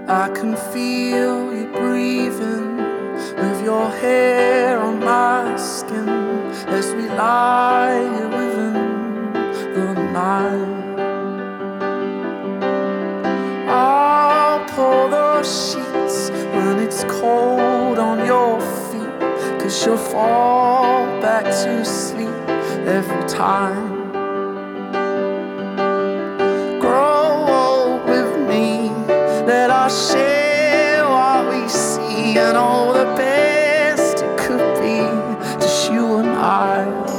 I can feel you breathing with your hair on my skin as we lie here within the night. I'll pull the sheets when it's cold on your feet, 'cause you'll fall back to sleep every time. Grow old with me, let us share what we see, and all the best it could be, just you and I.